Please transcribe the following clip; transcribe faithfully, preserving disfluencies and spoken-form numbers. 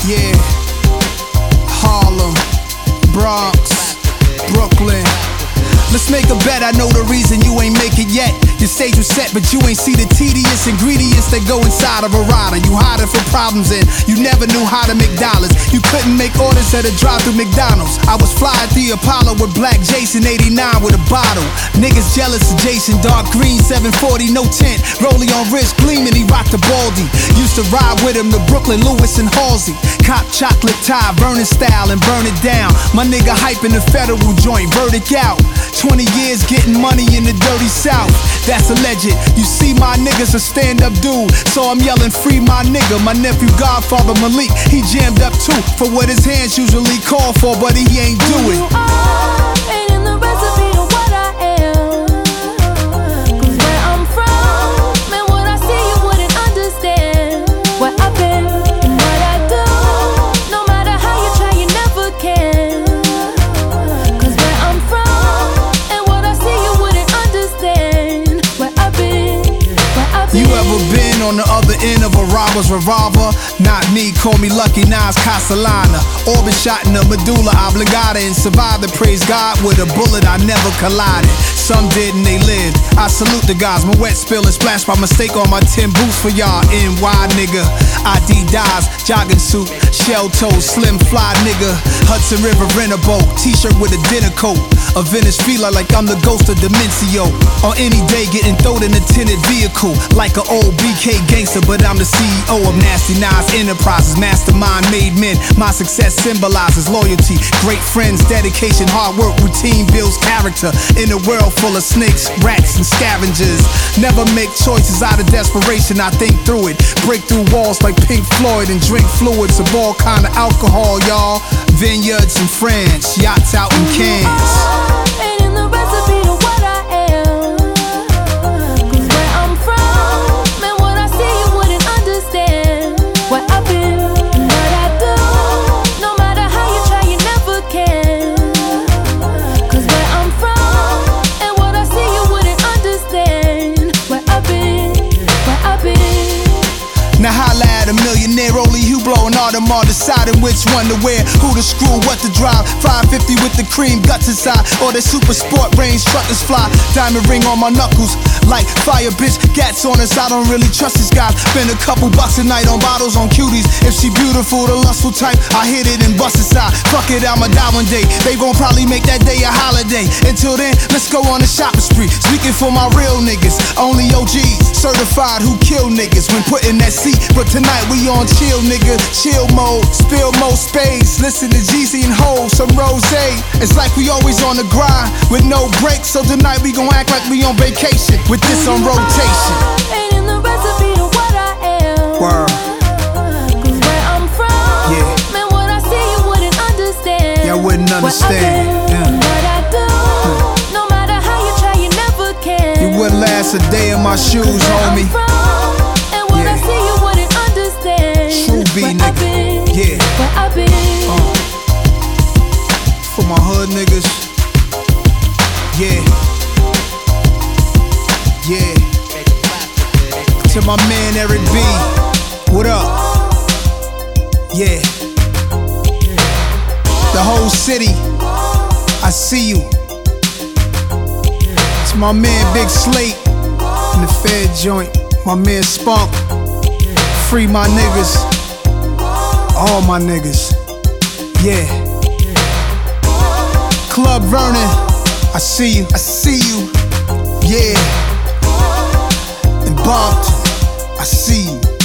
Yeah, Harlem, Bronx, Brooklyn. Let's make a bet, I know the reason you ain't make it yet. Your stage was set, but you ain't see the tedious ingredients that go inside of a rider. You hiding from problems and you never knew how to make dollars. You couldn't make orders at a drive-through McDonald's. I was fly at the Apollo with Black Jason eighty-nine with a bottle. Niggas jealous of Jason, dark green seven forty, no tint. Rollie on wrist gleaming, he rocked the Baldy. Used to ride with him to Brooklyn, Lewis and Halsey. Cop chocolate tie, Vernon style and burn it down. My nigga hyping the federal joint, verdict out. twenty years getting money in the dirty South. That's alleged. You see, my nigga's a stand-up dude, so I'm yelling free my nigga. My nephew Godfather Malik, he jammed up too for what his hands usually call for, but he ain't do it. Who you are ain't in the recipe to what I am. Cause where I'm from, man, what I see you wouldn't understand. Where I've been and what I do, no matter how you try, you never can. Cause where I'm from and what I see you wouldn't understand. Where I've been, where I've been. You ever been on the other end of a robber's revolver? Not me, call me Lucky Nas Castellana. Orbit shot in the medulla oblongata and survived to praise God with a bullet I never collided. Some did and they lived. I salute the guys. My wet spill and splash by mistake on my tin boots for y'all. N Y nigga, Adidas, jogging suit, shell toe, slim fly nigga. Hudson River rent a boat, t-shirt with a dinner coat. A Venice feeler like I'm the ghost of Demencio. On any day getting thrown in a tinted vehicle like an old B K gangster, but I'm the C E O of Nasty Nas Enterprises. Mastermind made men. My success symbolizes loyalty, great friends, dedication, hard work, routine builds character. In a world full of snakes, rats, and scavengers, never make choices out of desperation. I think through it, break through walls like Pink Floyd and drink fluids of all kind of alcohol, y'all. Vineyards in France, yachts out in Cannes. Ain't in the recipe to what I am. Cause where I'm from, man, what I see you wouldn't understand. Where I've been and what I do, no matter how you try, you never can. Cause where I'm from and what I see you wouldn't understand. Where I've been, where I've been. Now holla at a millionaire, only you blowing all them all, deciding which one to wear, who to screw, what to drive. Five fifty with the cream guts inside, or the super sport range truckers fly. Diamond ring on my knuckles, like fire bitch, gats on us. I don't really trust these guys. Spend a couple bucks a night on bottles on cuties. If she beautiful, the lustful type, I hit it and bust it side. Fuck it, I'ma die one day. They gon' probably make that day a holiday. Until then, let's go on a shopping spree. Speaking for my real niggas, only O Gs, certified who kill niggas when put in that seat. But tonight we on chill, nigga, chill mode. Spill more space, listen to Jeezy and Ho, some rose. It's like we always on the grind with no breaks. So tonight we gon' act like we on vacation with this on rotation. Ain't in the recipe to what I am. Word. Cause where I'm from, Yeah. man, what I see you wouldn't understand. Y'all wouldn't understand. Where I've been, what I do, no matter how you try, you never can. You wouldn't last a day in my shoes, Where I'm homie. from, and what I Yeah. see you wouldn't understand. True B, Where nigga. I've been, Yeah. where I've been. Uh, for my hood niggas, yeah, yeah. To my man Eric B, what up? Yeah. The whole city, I see you. To my man Big Slate in the Fed joint, my man Spunk. Free my niggas, all my niggas, yeah. Club Vernon, I see you, I see you, yeah. And Bompton, I see you.